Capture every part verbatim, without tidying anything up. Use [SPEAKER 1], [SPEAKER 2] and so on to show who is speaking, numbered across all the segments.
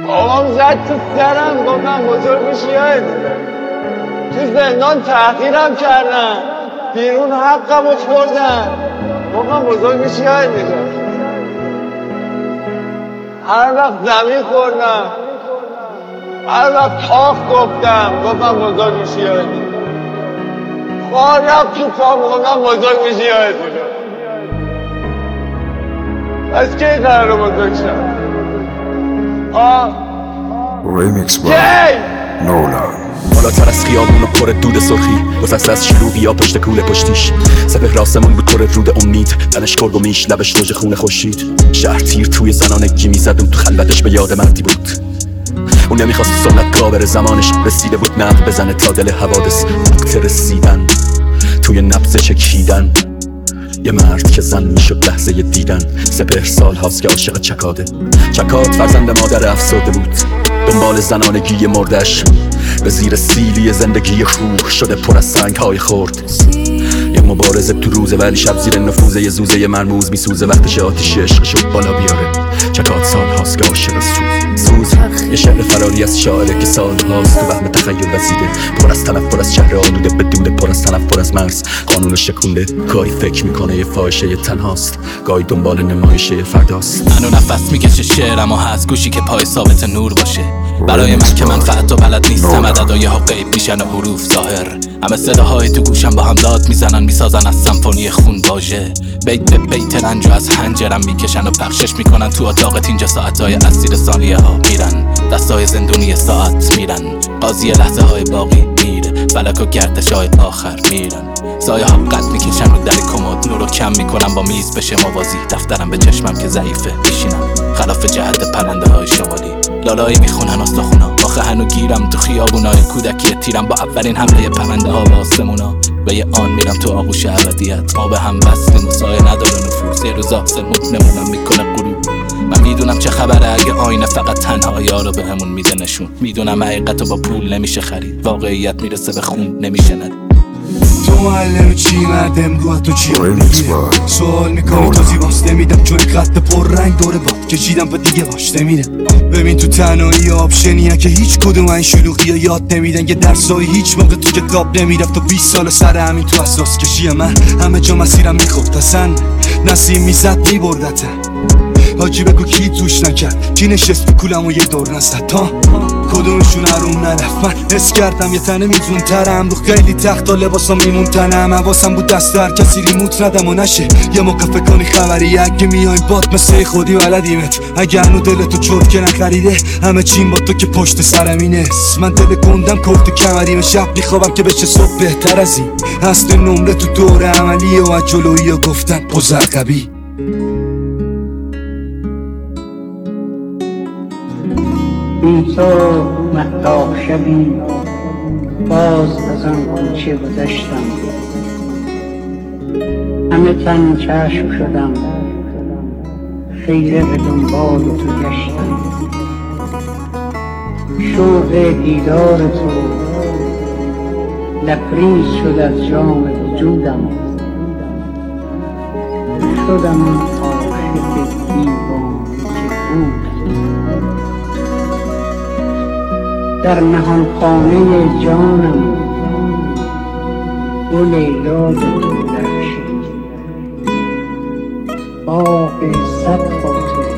[SPEAKER 1] بابام زد تو سرم گفتم بزرگ میشی یاد تو زندان تحقیرم کردن بیرون حقم رو خوردن گفتم بزرگ میشی یاد میگم هر وقت زمین خوردم هر وقت آخ گفتم گفتم بزرگ میشی یاد میگم خواه رفت تو پام گفتم بزرگ میشی یاد میگم از کی قرار بزرگ شد آه
[SPEAKER 2] Remix by Nolan.
[SPEAKER 3] بالاتر از خیابون و پر دود سرخی گذشت از شلوغی ها پشت کوله پشتیش سپهر آسمون بود پر رود امید تنش کرگ و میش لبش نوج خونه خورشید شهر تیر توی زنانگی میزد اون تو خلوتش به یاد مردی بود اون نمیخواست سنتگاه بره زمانش رسیده بود نقد بزنه تا دل حوادث وقت رسیدن توی نبض چکیدن یه مرد که زن میشد لحظه دیدن سپهر سال هاست که عاشق چکاده چکاد فرزند مادر افسرده بود دنبال زنانگی مردش به زیر سیلی زندگی خوب شده پر از سنگ های خورد یه مبارزه تو روزه ولی شب زیر نفوذه یه زوزه مرموز میسوزه وقتش آتیش عشقشو بالا بیاره چکاد سال هاست که عاشق سوز سوز یه شعر فراری از شاعره که سال هاست تو وهم تخیل وزیده پر از تلف پر از شهر آلوده بدوده پر از تلف پر از مرز قانون شکونده گاهی فکر میکنه یه فاحشه یه تنهاست گاهی دنبال نمایشه یه فرداست
[SPEAKER 4] منو نفس میکشه شعرم و هست گوشی که پای ثابت نور باشه برای من که منفعت و بلد نیستم عددهای ها غیب میشن و حروف ظاهر همه صداهای تو گوشم با هم داد میزنن میسازن از سمفونی خون واژه بیت به بیت رنج و از حنجرم میکشن و پخشش میکنن تو اتاقت اینجا ساعتهای اسیر ثانیه ها میرن دستای زندونی ساعت میرن قاضی لحظه های باقی میره فلک و گردش های آخر میرن سایه ها قد میکشن رو در کمد نور رو کم میکنن با میز بشه موازی دفترم به چشمم که ضعیفه میشینم خلاف جهت پرنده های شمالی لالایی میخونن استخونا آخه هنو گیرم تو خیابونای کودکی تیرم با اولین حمله پرنده ها به آسمونا و یه آن میرم تو آغوش ابدیت ما به هم وصلیم و سایه نداره نفوذ یه روز آسمون نمونم میکنه غروب من میدونم چه خبره اگه آینه فقط تنها یارو به همون میده نشون میدونم حقیقتو با پول نمیشه خرید واقعیت میرسه به خون نمیشه ند
[SPEAKER 5] تو معلم چی مردم رو تو چی میگیره سوال میکنی تو زیباست نمیدم چون خط پر رنگ دوره باد کشیدم با دیگه باش نمیره ببین تو تنهایی آبشنیه که هیچ کدوم این شلوغی ها یاد نمیدن یه درسایی هیچ موقع تو کتاب نمیرفت و بیست سال سر همین تو اساس کشی من همه جا مسیرم میخفت اصلا نسیم میزد میبردتن حاجی بگو کی توش نکرد کی نشست تو کولم و یه دور نزد تا کدومشون هرون نرفت من حس کردم یه تنه میزون ترم رو خیلی تخت و لباسا میمون تنم حواسم بود دست هر کسی ریموت ندم و نشه یه موقع فکر کنی خبری اگه میایم باد مثل خودی بلدیمت اگه هنو دلتو چرت که نخریده همه چیم با تو که پشت سرمینه من دل گندم کفت کمریم شب میخوابم که بشه صبح بهتر از این اصل نمره تو دور عملیه و از جلویی ها گفتن بزرقبی
[SPEAKER 6] این تو مهتاب شبی باز از آن کوچه گذشتم همه تن چشم شدم خیره به دنبال تو گشتم شوق دیدار تو لبریز شد از جام وجودم شدم آن عاشق دیوانه که بود در نهان خانه جانم گل لیلا به تو درخشید باغ صد خاطر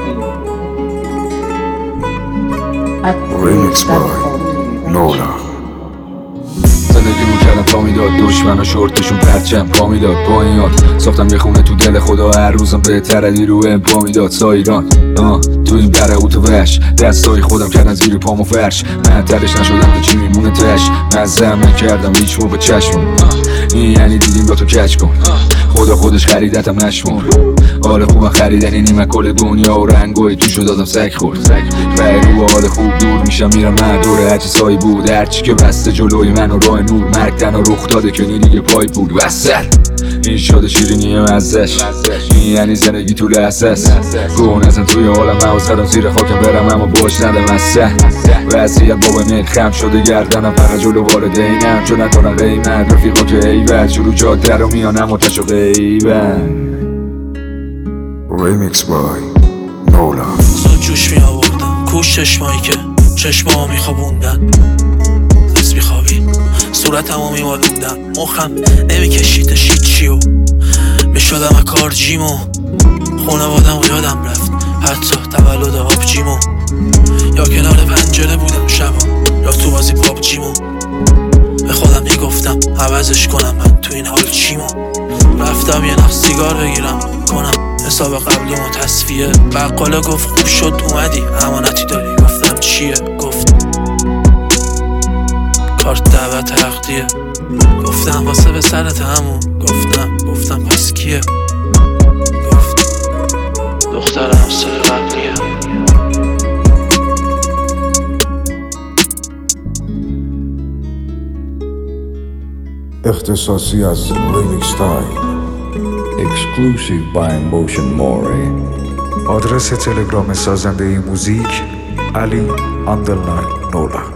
[SPEAKER 2] Remix by Nolan.
[SPEAKER 7] زندگی رو کردم تا میداد دشمن و شورتشون پرچم پا میداد با این یاد ساختم یه خونه تو دل خدا هر روزم بهتر علی رو ام پا میداد سایران آه تو این بره او تو وش دستای خودم کردن زیر پام و فرش من ترش نشدم تو چی میمونه تش مزم نکردم هیچ موقع چشمم این یعنی دیدیم با تو کچ کن خدا خودش خریدتم نشمون حال خوبم خریدنی نیمه کل دنیا و رنگوی تو شد دادم سگ خورد و رو حال خوب دور میشم میرم من دوره هرچی سایی بود هرچی که بسته جلوی من و راه نور مرگ تنها رخ داده که دیگه پای بود وصل این شاد شیرینیه مزش این یعنی زندگی تو لحظه است گون ازن توی حالم من زدم زیر خاکم برم اما باش ندم مسته وضعیت بابا میل خم شده گردنم فقط جلو والدینم چون نکنم قیمت رفیقا که ایول شروع جاده رو میانم و تشو غیبن
[SPEAKER 2] Remix by Nolan.
[SPEAKER 8] زود جوش می آوردم کوش چشمایی که چشمامو میخوابوندن از بیخوابی صورتمو میمالوندم مخم نمیکشیدش هیچیو میشدم اکار جیمو خونوادم و یادم رفت حتی تولد آبجیمو یا کنار پنجره بودم شبا یا تو بازی پابجیمو به خودم میگفتم عوضش کنم من تو این حال چیمو رفتم یه نفس سیگار بگیرم کنم حساب قبلیمو تصفیه بقاله گفت خوب شد اومدی امانتی داری گفتم چیه گفت کارت دعوت عقدیه گفتم واسه به سرت همون گفتم گفتم پس کیه گفت دختر همسر قبلیه
[SPEAKER 2] اختصاصی از ریمیکس تایم.
[SPEAKER 9] Exclusive by Motion More.
[SPEAKER 2] آدرس تلگرام سازنده موزیک علی اندرلاین نولا.